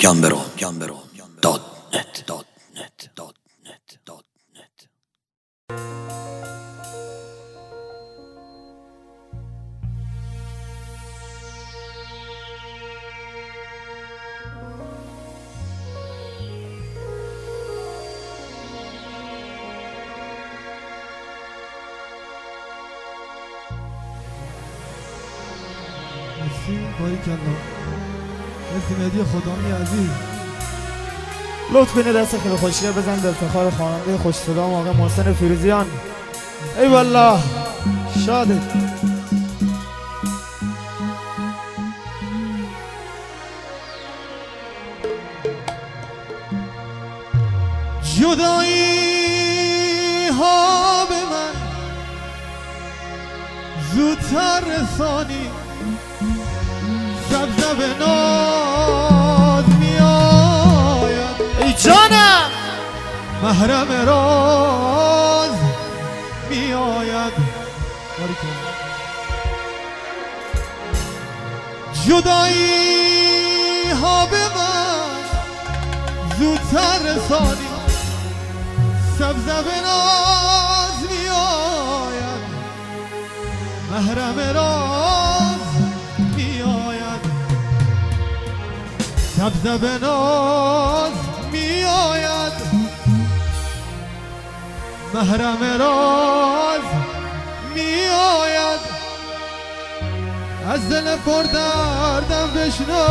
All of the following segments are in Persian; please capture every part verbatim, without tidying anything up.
گمبرو گمبرو دات نت دات نت دات نت دات نت. مرسی باریکلا، مرسی مهدی خدامی عزیز. لطف کنید دست خیلی خوشگل بزن به افتخار خواننده خوش صدا آقا محسن فیروزیان. ای والله شاده. جدایی ها به من زودتر رسانی، زبزب ناز می آید ای جانم، محرم راز می آید. جدایی ها به من زودتر رسانی، زبزب ناز می آید، محرم راز می آید، زبزب ناز می آید، محرم راز می آید. از دل پر دردم بشنو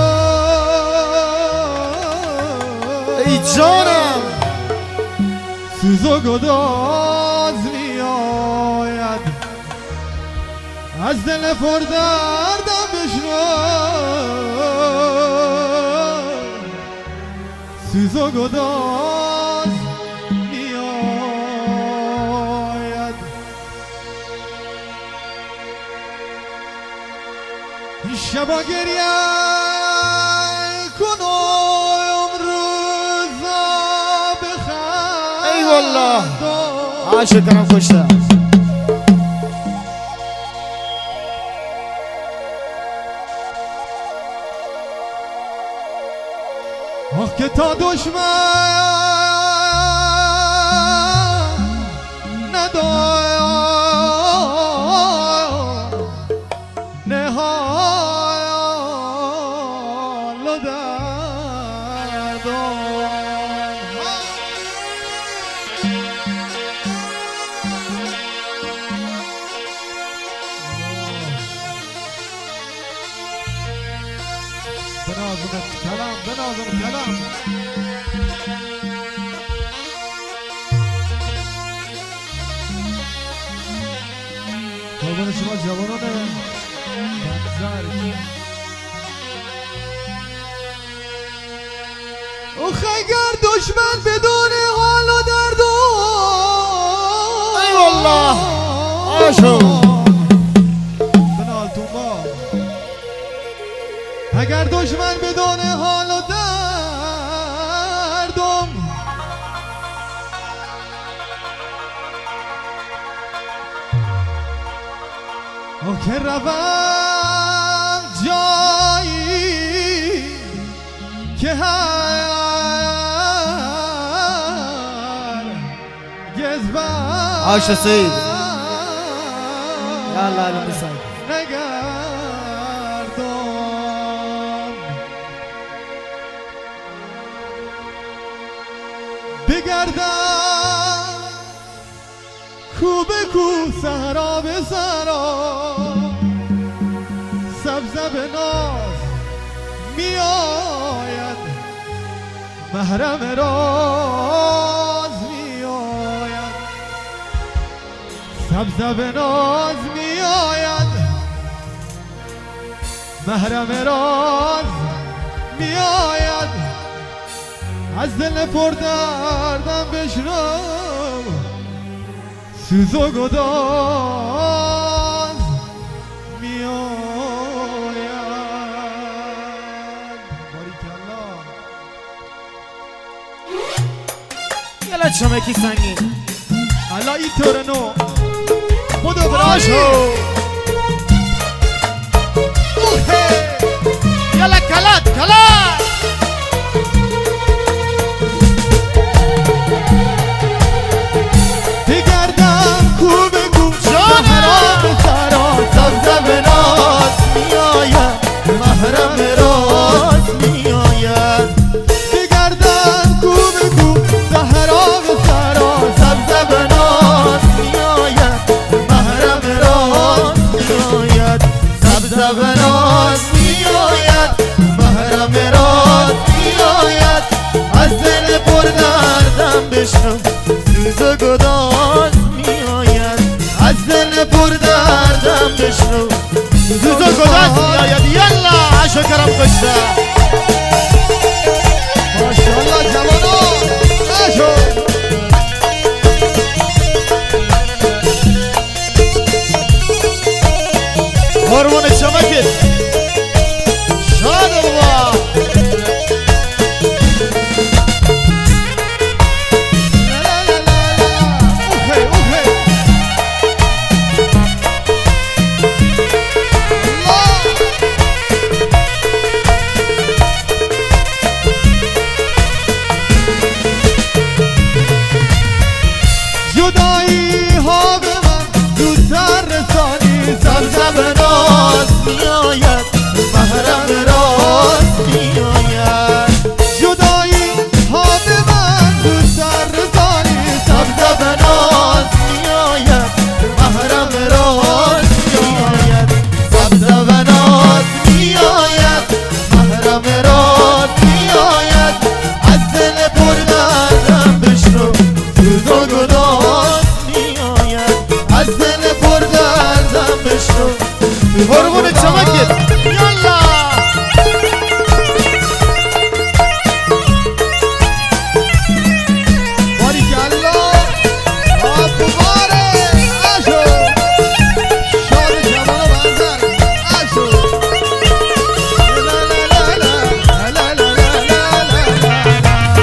ای جانم، سوز و گداز می آید. از دل پر دردم بشنو سوز و گداز می آید. این شبا گریه کن و امروزا بخند. ای والله عاشق دارم خوشتم. آخ که تا دشمن ندار نهال و دردان. بنازم کلام بنازم کلام. قربان شما جوانان بنزر. اخ اگر دشمن بدون حال و درد و ای والله آشو بنال تومبا. اگر دشمن بدون حال و دردم او که روم جایی که هرگز بر عاشق سید یا الله علی مساعد نگردم. بگردم کو به کو صحرا به صحرا، سبزه به ناز می آید، محرم راز می آید، سبزه به ناز می آید، محرم راز می آید. از دل پر دردم بشنو سوز و گداز می آید. باریکلا. یلا چمکی سنگین حالا اینطور نو بودو براشو یلا کلات کلات کرم کشته ماشاءالله جوانا اشو قربون چمکت شاد بابا جدایی ها به من زودتر رسانی سبزه به ناز میآید محرم راست میآید جدایی ها به من زودتر رسانی سبزه به ناز میآید محرم راست میآید سبزه به ناز میآید محرم راست میآید از دل پر دردم بشنو سوز و گداز میآید از دل پر دردم بشنو قربون چمکت یالا باریکالله آبواره اشو شاد جمال و منظر اشو لا لا لا لا لا لا لا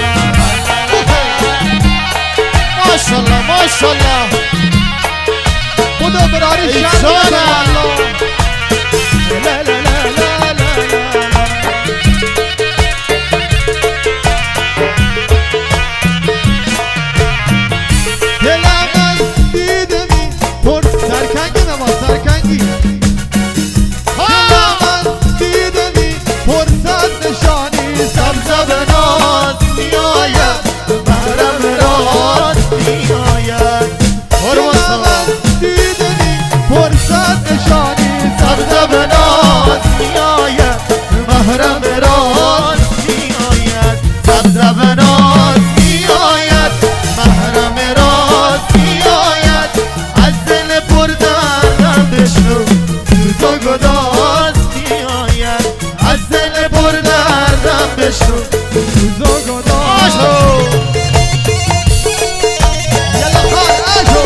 ماشاءالله ماشاءالله خدا براری شد والله لا لا لا لا لا دلم از دیدمی پر سرکنگی نما سرکنگی دلم از دیدمی پر صد نشانی سبزه به ناز میآید محرم راست میآید دلم از دیدمی پر صد نشانی سبزه به ناز میآید محرم راست میآید سبزه به ناز میآید محرم راست میآید از دل پر دردم بشنو سوز و گداز میآید از دل پر دردم بشنو سوز و گداز یلا خال اشو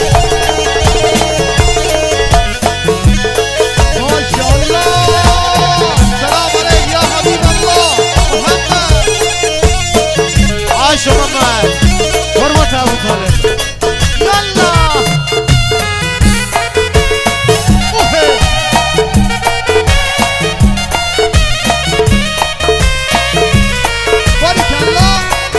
ماشاءالله سلام علیک یا حبیب الله محمد عاشو محمد حرمت ابو طالب یالا اوه باریکالله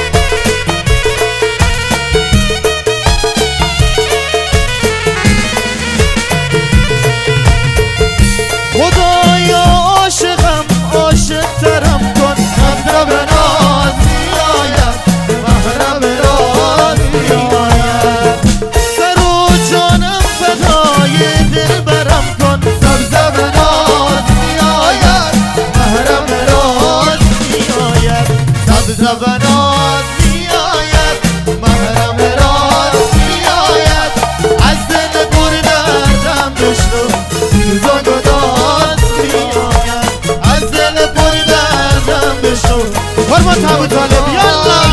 خدایا عاشقم عاشق ترم کن سبزه به ناز میآید محرم راست میآید سر و جانم فدای دل برم کن سبزه به ناز میآید محرم راست میآید سبزه به ناز میآید محرم راست میآید از دل پر دردم بشنو سوز و گداز میآید از دل پر دردم بشنو حرمت ابو طالب یالا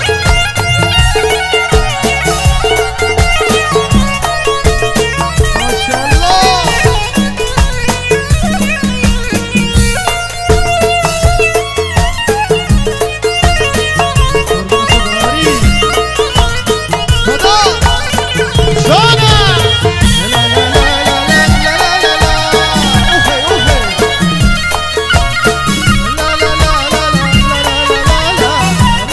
ماشاءالله خدا جانم لا لا لا لا لا لا لا اوه اوه لا لا لا لا لا لا لا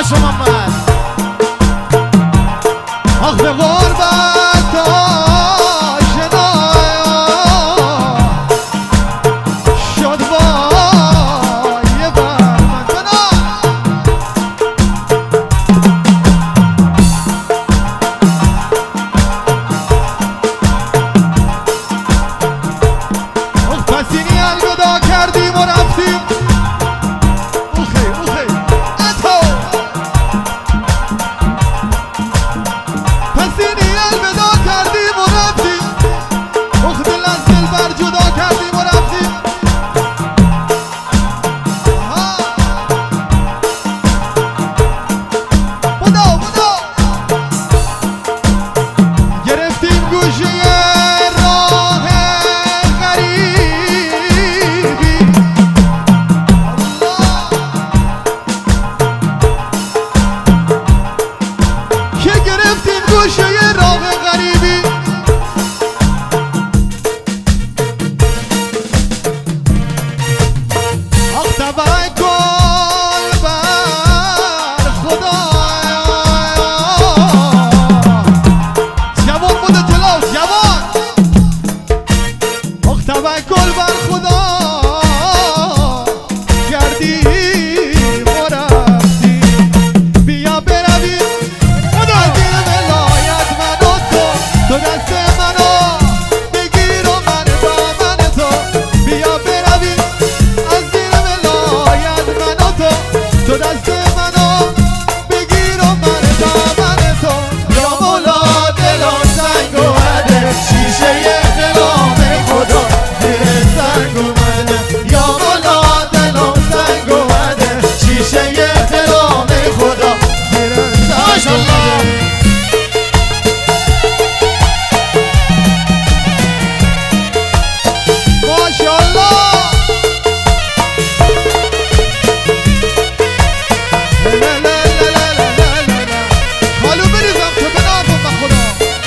داداش محمد آخ به غربت آشنا شد وای بر من بنا آخ پسینی الگدا کردیم و رفتیم اوخی اوخی اتو پسینی الگدا کردیم و رفتیم اوخ دل از دل بر جدا کردیم و رفتیم بودو بودو گرفتیم گوشه راه غریبی که گرفتیم گوشه راه غریبی آخ توکل بر خدا جوان بوده جلو جوان آخ توکل بر خدا کردیم و رفتیم بیا برویم از این ولایت من و تو تو دست منو بگیر و من دامن تو بیا برویم از این ولایت من و تو تو دست منو بگیر و من دامن تو یا مولا دلم سنگ اومده شیشه دلم خدا زیر سنگ اومده یا مولا دلم سنگ اومده شیشه دلم خدا زیر سنگ اومده ماشاءالله لا لا لا لا لا لا لا لا حالو بریزم تو بنابم به خدا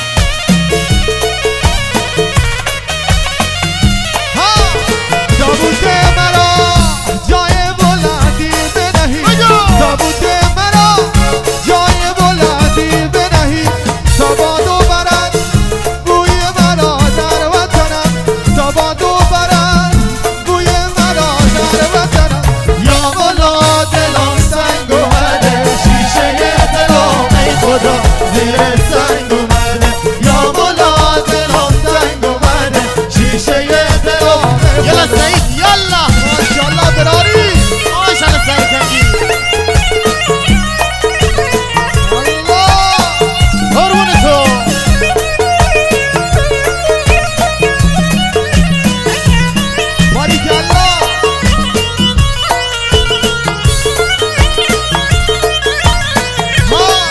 ها تابوت مرا جای بلندی بنهی تابوت مرا جای بلندی بنهی تا بادو برد بوی مرا در وطنم تا بادو برد بوی مرا در وطنم یا مولا دلم سنگ اومده شیشه دلم ای خدا زیر سنگ اومده یا مولا دلم سنگ اومده شیشه دلم یلا سعید یلا ماشاءالله براری ماشاءالله سرکنگی الله قربون تو باریکالله ها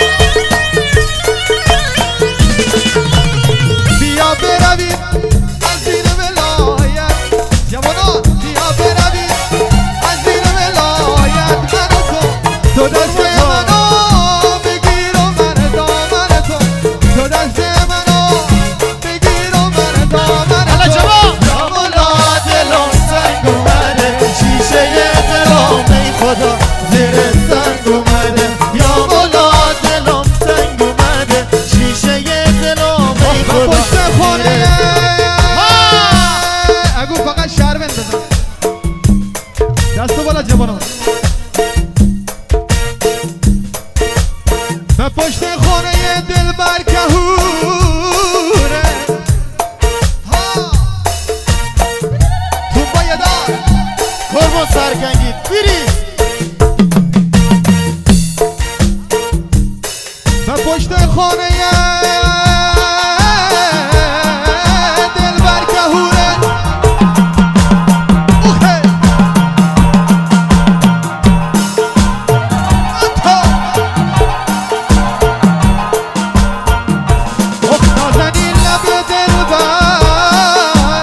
بیا برویم از این ولایت جوانان بیا برویم از این ولایت من و تو تو دست منو بگیر و من دامن تو تو دست منو بگیر و من دامن حالا تو جوان یا مولا دلم سنگ اومده شیشه دلم ای خدا زیر سنگ اومده یا مولا دلم سنگ اومده شیشه دلم ای خدا پشت خونه اگو فقط شهروند بزن دستو بالا جوانان به پشت خونه دل بر کهوره ها تو بایدار قربون سرکنگی بریز به پشت خانه دل بر کهوره اوه اتو اخ نازنین لب دل بر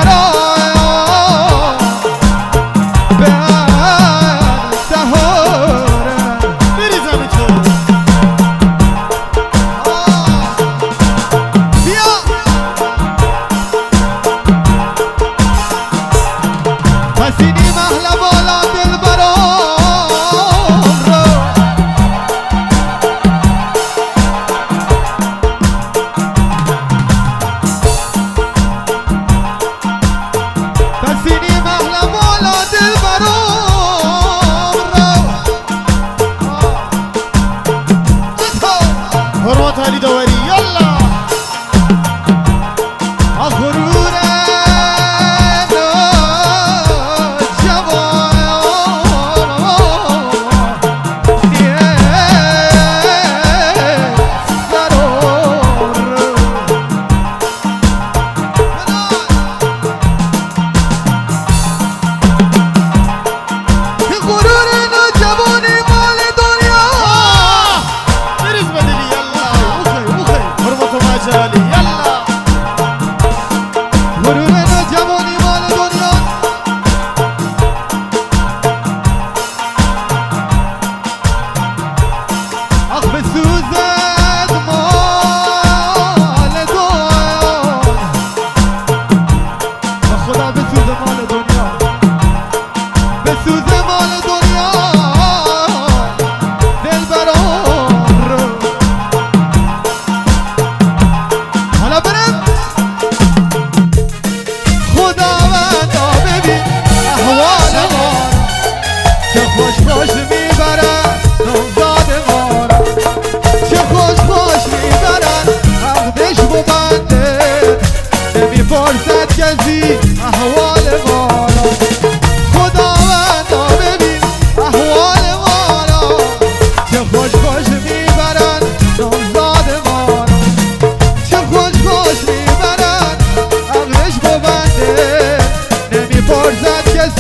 شراب به سهاره بریزم تو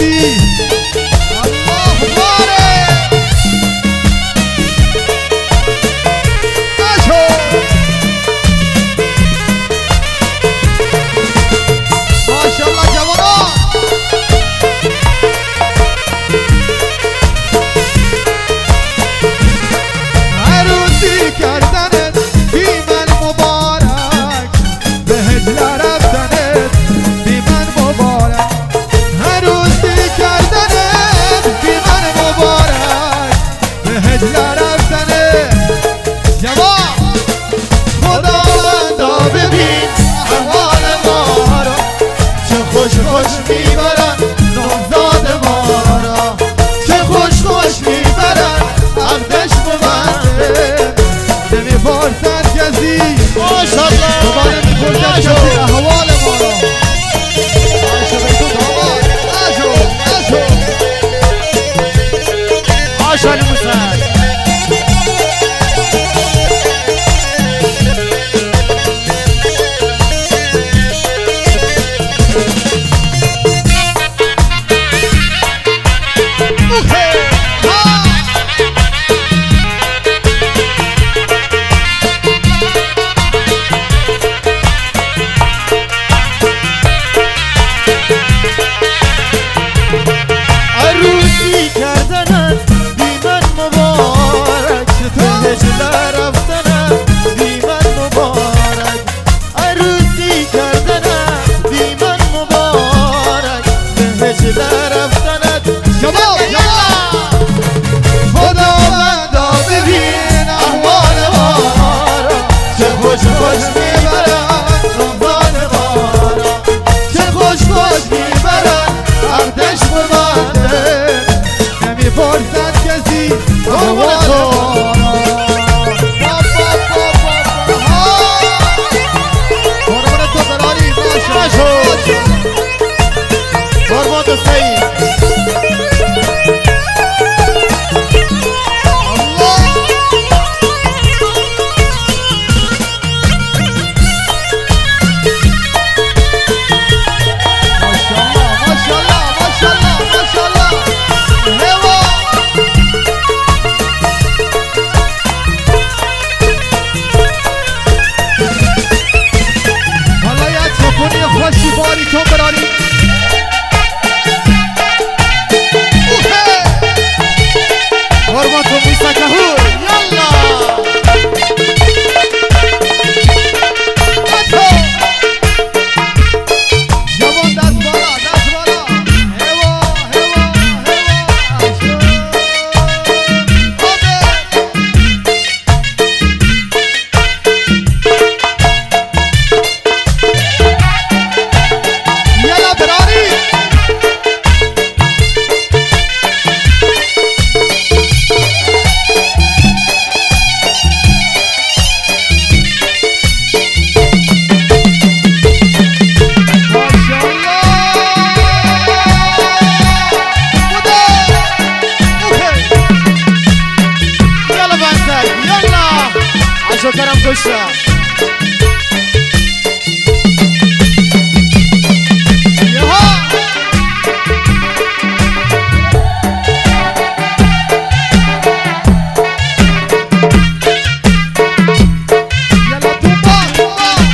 کسی الله باره اشو ماشاءالله جوانان عروسی کردنت بی من مبارک به هجل رفتنت بی من مبارک عروسی کردنت بی من مبارک به هجل رفتنت جوان خداوندا ببین احوال ما را چه خوش خوش میبرن نامزاد ما را چه خوش خوش میبرن عقدش ببنده نمیپرسد کسی ماشاءالله بابا نمیپرسد کسی احوال ما را آشو بیتون داماد آشو آشو آشو علی موسیقی عروسی کردنت بی من مبارک به هجل رفتنت بی من مبارک عروسی کردنت بی من مبارک به هجل رفتنت جواب یلا خداوندا ببین احوال ما را چه خوش خوش میبرن رمضان ما را چه خوش خوش میبرن عقدش ببنده نمیپرسد کسی احوال ما را قربان تو براری باشو قربان تو سعید ماشاءالله ماشاءالله ماشاءالله ماشاءالله هوا حالا یک چپونی خوشی باری تو براری قربان تو میسا کهور یلا جوان دست بالا دست بالا هوا هوا هوا عشق. یلا براری یلا بنتر یلا عشو کرم کشتم یلا تو با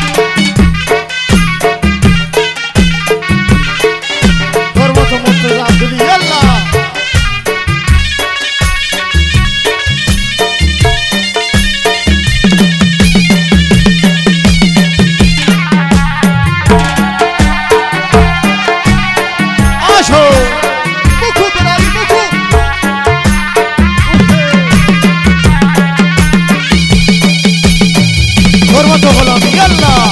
قربان تو مرتضی عبدالی یلا آشو بکو براری بکو قربان تو غلامی یلا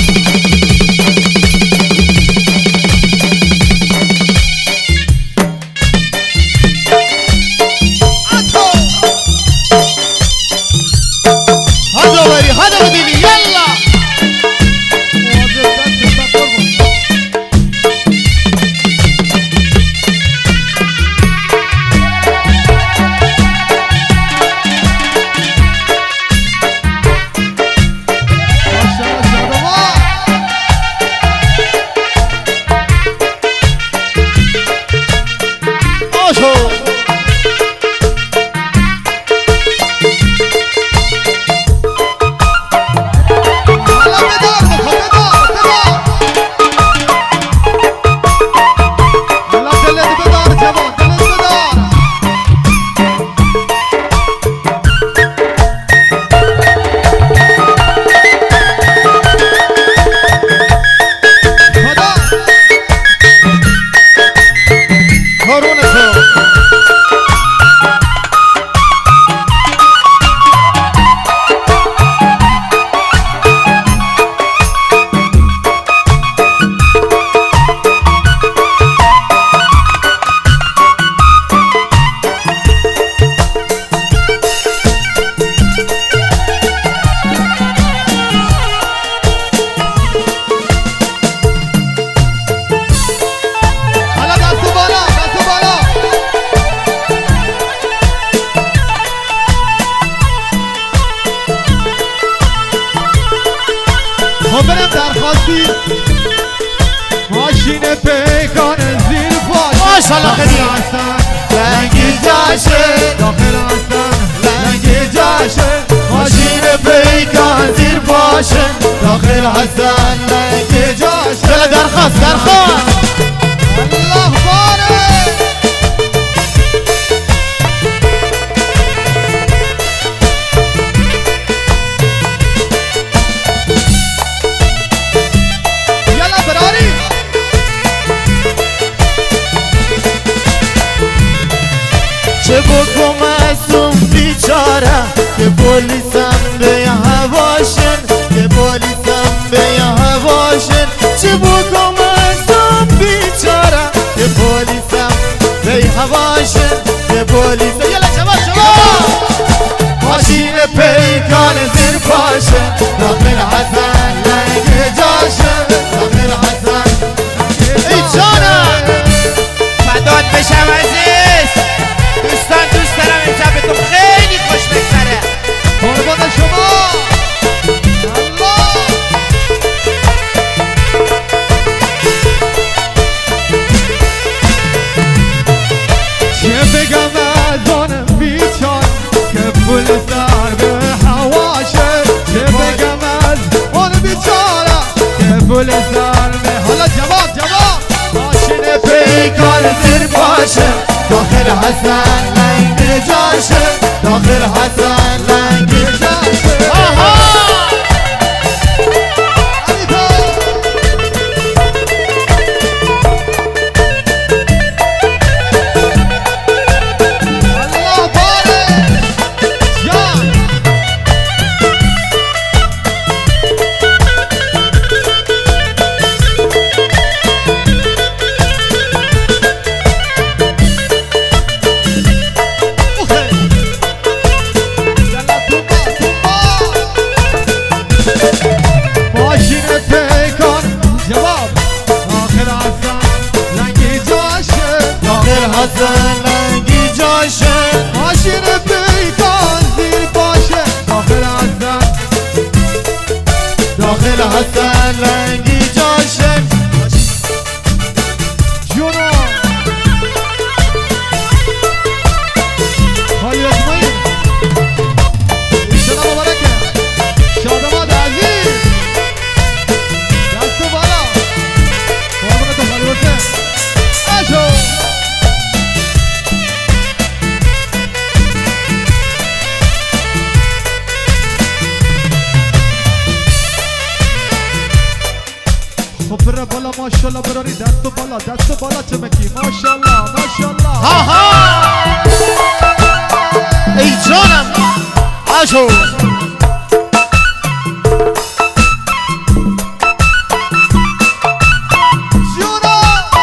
هذا وري هذا وديني يلا راستی ماشین پیکان زیر پاش ماشالله خیلی لنگی جاشه داخل هستن لنگی جاشه ماشین پیکان زیر پاشه داخل هستن لنگی جاشه دل درخواست درخواست الله باره چه بکم از اون بیچاره که پلیسم به هواشن که پلیسم به هواشن چه بکم از اون بیچاره که پلیسم به هواشن که پلیسم یلا جواب جواب ماشین پیکان زیر پاشه داخل حسن لنگ جاشه داخل حسن ای جانم فدات بشم عزیز دوستان دوست دارم امشب به تو خیلی خوش بگذره قربان شما الله چه بگم از آن بیچار که پول سر به هواشه چه بگم از آن بیچاره که پول سر به حالا جواب جواب ماشین پیکان زیر پاشه داخل حسن لنگ جاشه داخل حسن لنگ جاشه آها الله باره جان ماشین پیکان جواب داخل حسن لنگی جاشه داخل حسن لنگی جاشه ماشین پیکان زیر باشه داخل حسن داخل حسن لنگی جاشه جونا خالی اجمعی ایشالا مبارکه شادماد عزیز دستو بالا قربونتو خالی حسین اشو خب بره بالا ماشالله براری دستو بالا دستو بالا چمکی ماشالله ماشالله آها ای جانم آشو جونا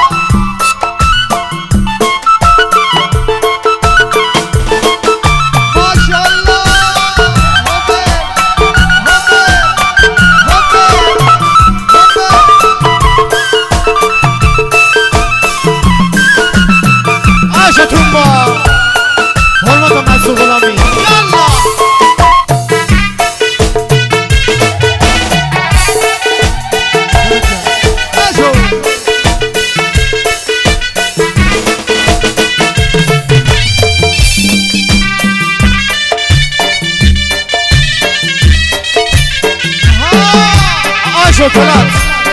ماشالله هبه هبه هبه هبه آشتون با حرمت مسعود غلامی یالا اشو شکلات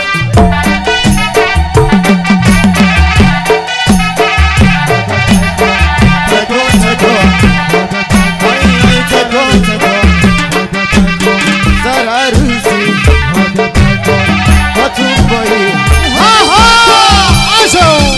تکون تکون آی تکون تکون زر عروسی هاتون بایی ها ها آشو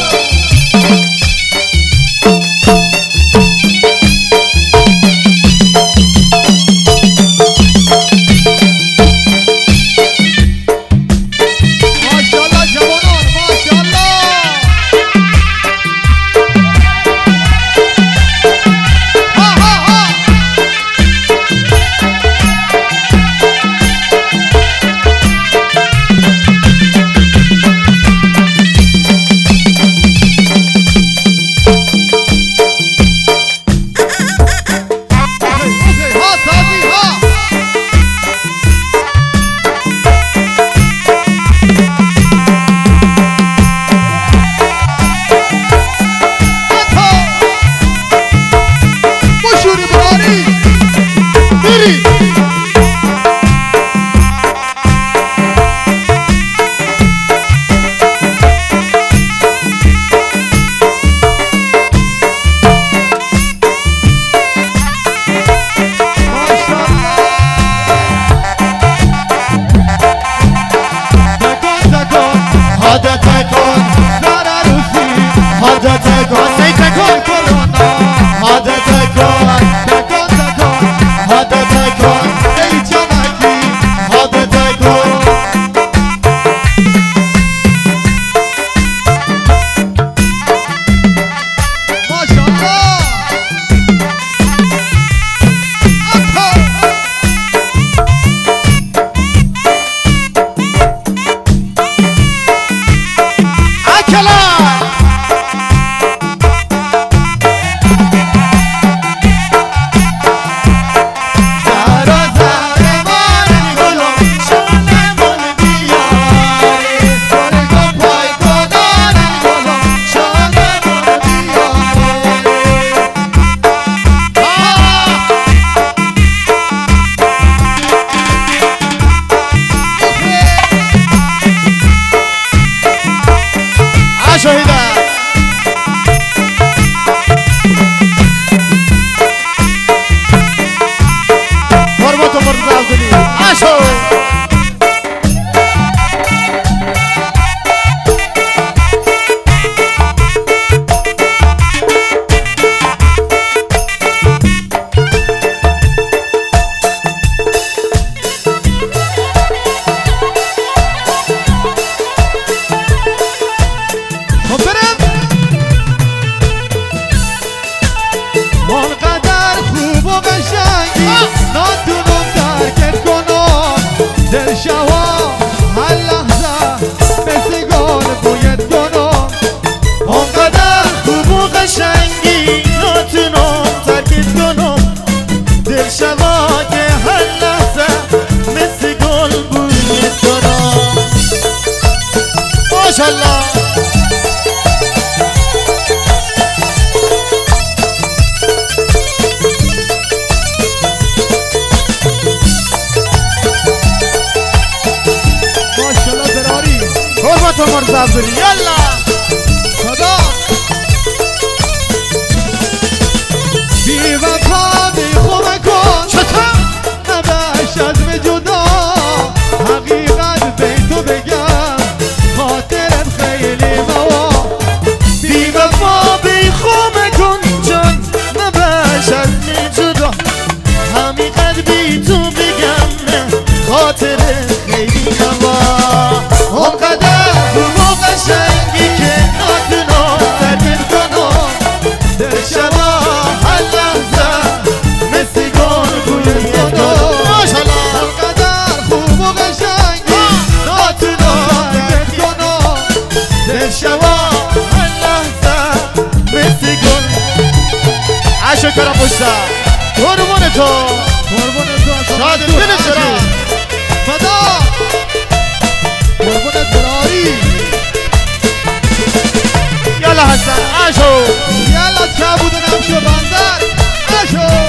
که هر لحظه مثل گل بوی تو را ماشالله ماشالله براری قربت مرز عبدالی یلا صدا بی وفا بی خوبه کن چطور؟ نباش عزم جدا حقیقت به تو بگم خاطرت خیلی موا بی وفا بی خوبه کن جان نباش از می جدا حقیقت بی تو بگم خاطر خیلی نوا اونقدر خوب و قشنگی که ناتونو تدیر کنم در شبا هر لحظه مثل گل بوی تو ماشالله انقدر خوب و قشنگی ناتونو تدیر کنم در شبا هر لحظه مثل گل عشق کرم پشتم قربون تو قربون تو اصلا شاد تو دل عشق. چرا فدا قربونت براری یالا حسن عشو یلا که بودن هم شو بندر اشو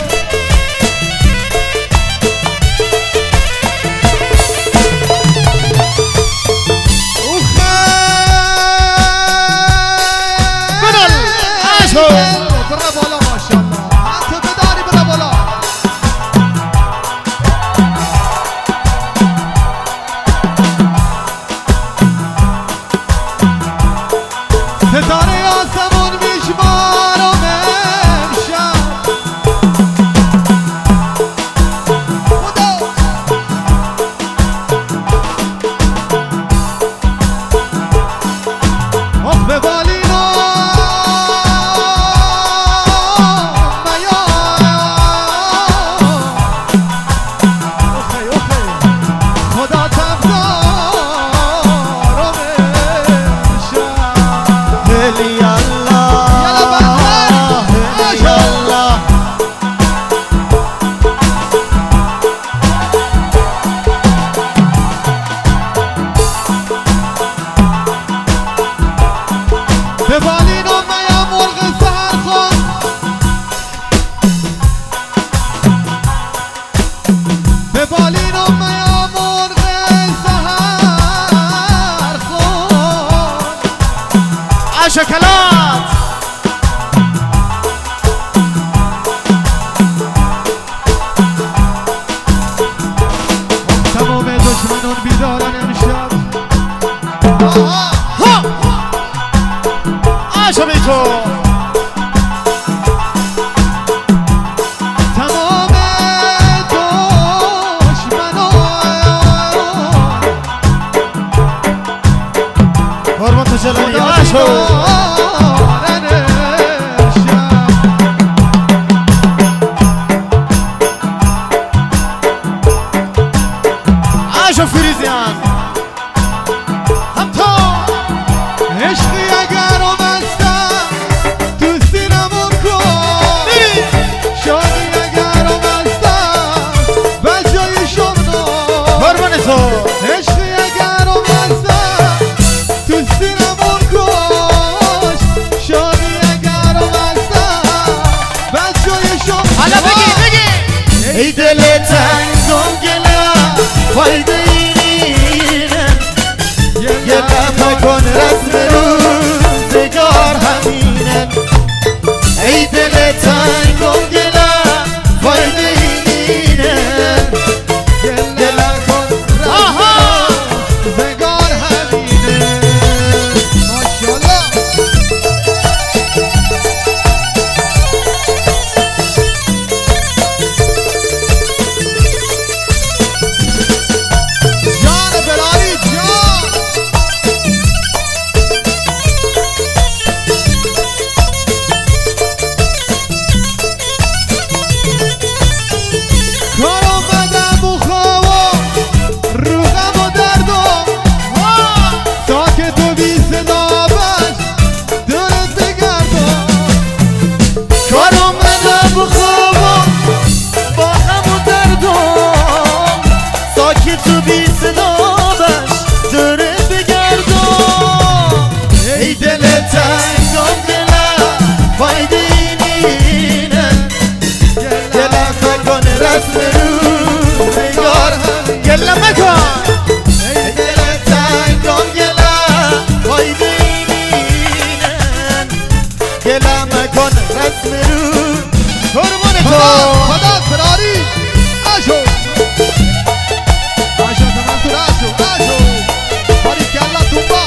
بدل عشو برا بالا ماشالله انت بداری برا بالا ستاره آسمون میشمارم امشب خدا آخ به بالینو میا اوخی اوخی خدا تفدارم امشب هلی الله یلا بندر هلی الله به بالینو میا مرغ سرخون به بالینو میا مرغ سهرخون عشو کلات تمام دشمنان بیدارن امشب ها عشو بی تو تمام دشمنان قربان تو جلالی عشو بیدارن امشب عشو فریزیان هم تو عشقی اگر اومستم تو سینمون کن شادی اگر اومستم به جای شمنو قربان تو عشقی اگر اومستم تو سینمون کن شادی اگر اومستم به جای شمنو حالا بگی بگی ای دل تنگم گلم فایده اینه یه لحظه کن رسم روزگار همینه ای دل تنگم گلم فایده اینه دل کن آها زگار همینه ماشالله جان براری جان تو بی صدا بش داره بگردم ای دل تنگم دلم فایده اینه گلم مکن رسم روزگار گله مکن ای دل تنگم گلم فایده اینه گلم مکن رسم روز قربون تو خدا فراری آشو آشو تمام تو آشو آشو باری کلا تو با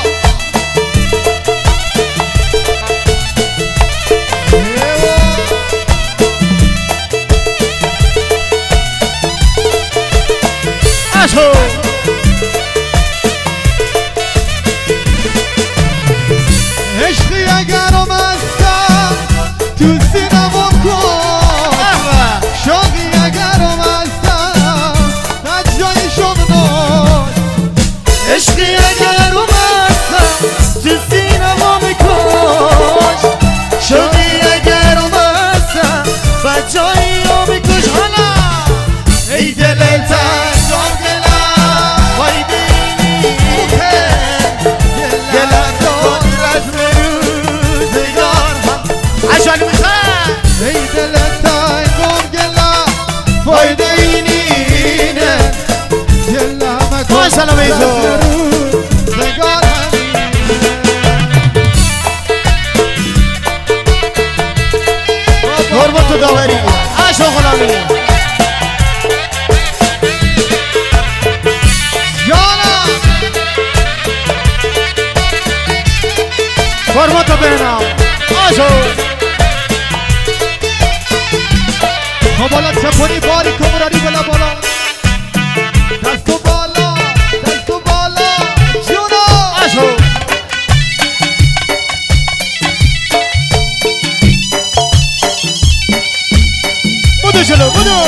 آشو عشقی اگرم هستم تو سینمام کن شوقی اگرم هستم از جای شغلان عشقی اگر اومدم تو سینما میکش شوقی اگر اومدم بجایی رو میکش حالا ای دل تنگم دلم فایده نیست گلم کن رسم روزگار عشق میخواد ای دل تنگم گلم فایده اینه گلم ما سلامه تو روزگار قربون تو داوری عشق غلامی جانم قربون تو بینم عشق ما بالا چپونی باری کمرانی بلا بالا دستو بالا دستو بالا جونا عشق بودو جلو بودو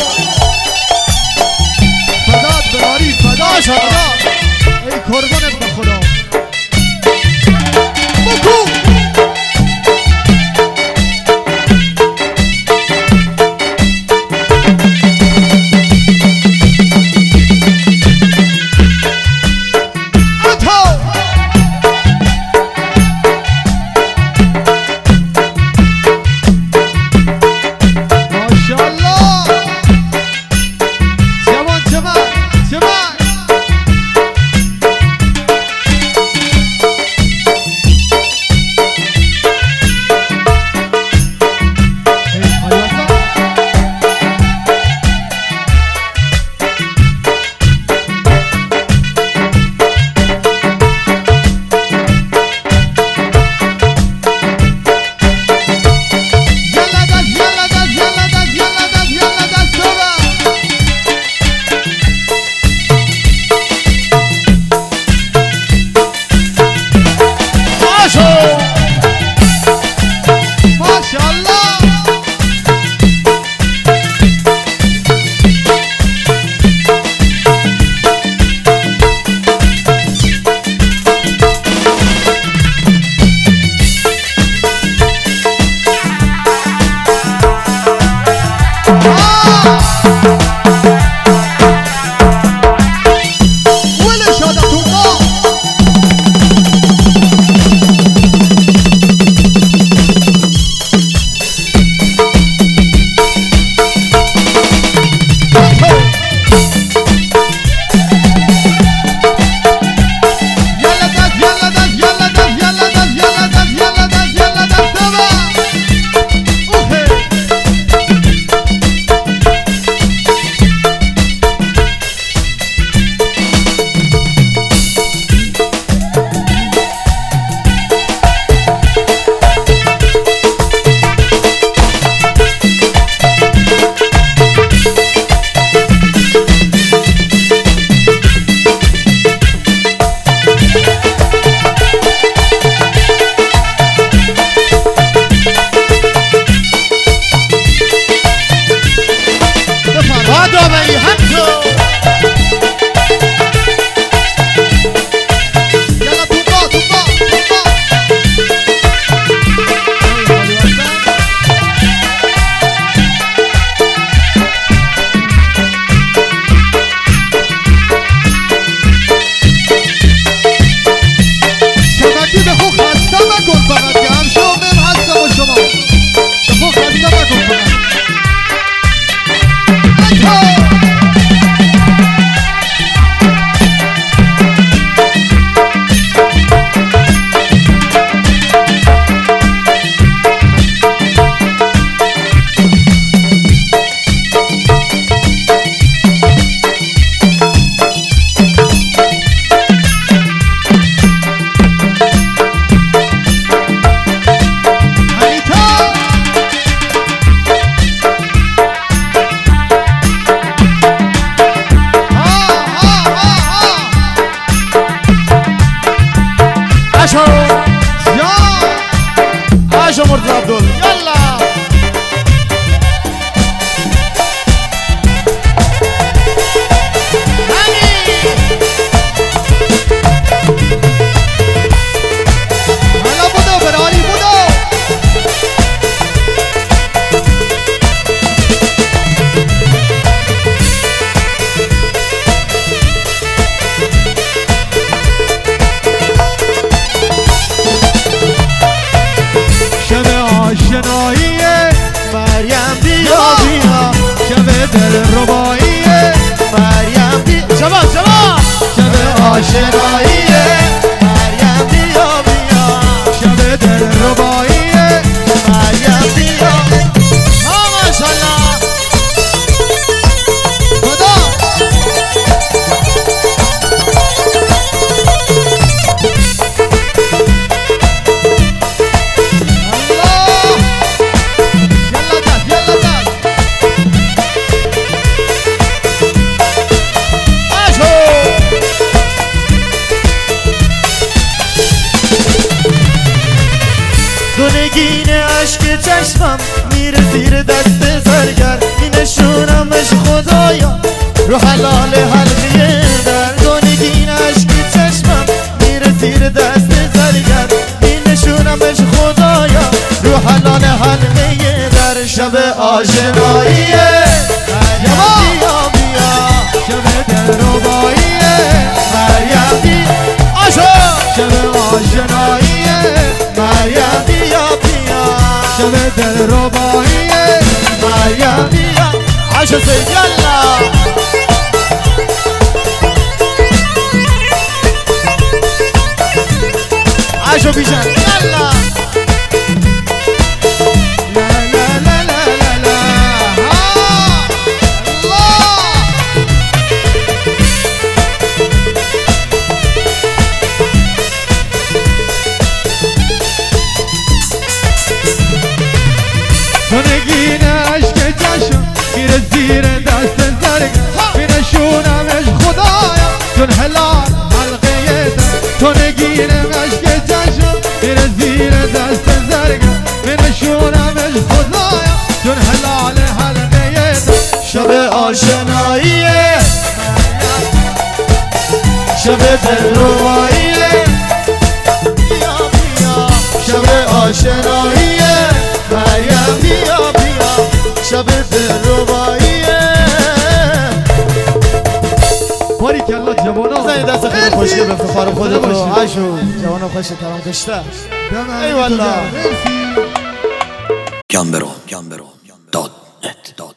عاشو مرتضى عبدول يلا هلا بودو برالي بودو آشناییه مریم بیا بیا شب دلرباییه مریم بیا شباب شباب شب آشناییه مریم بیا بیا شب دلرباییه مریم بیا ها ماشاءالله خدا دونگین عشق چشمم میره زیر دست زرگر اینشونمش خدایا رو حلال حلقیه در دونگین عشق چشمم میره زیر دست زرگر اینشونمش خدایا رو حلال حلقیه در شب آشناییه مریم بیا بیا شب دلرباییه مریم بیا آشو شب آشناییه مریم بیا بیا شب دلرباییه مریم بیا عاشو سید یلا عاشو بیشن یلا دونگین عشق چشم میره زیر دست زرگ بینشونمش خدایا چون هلال حلقه دونگین عشق چشم میره زیر دست زرگ بینشونمش خدایا چون هلال حلقه شب آشناییه شب دلرباییه بیا بیا شب آشناییه مریم بیا بیا شب دلرباییه باری کلا جوانا بزنید دست خیلی خوشگل به افتخار خودتو عاشو جوانا خوش تمام کشته ای والله Gambero, Gambero, dot net, dot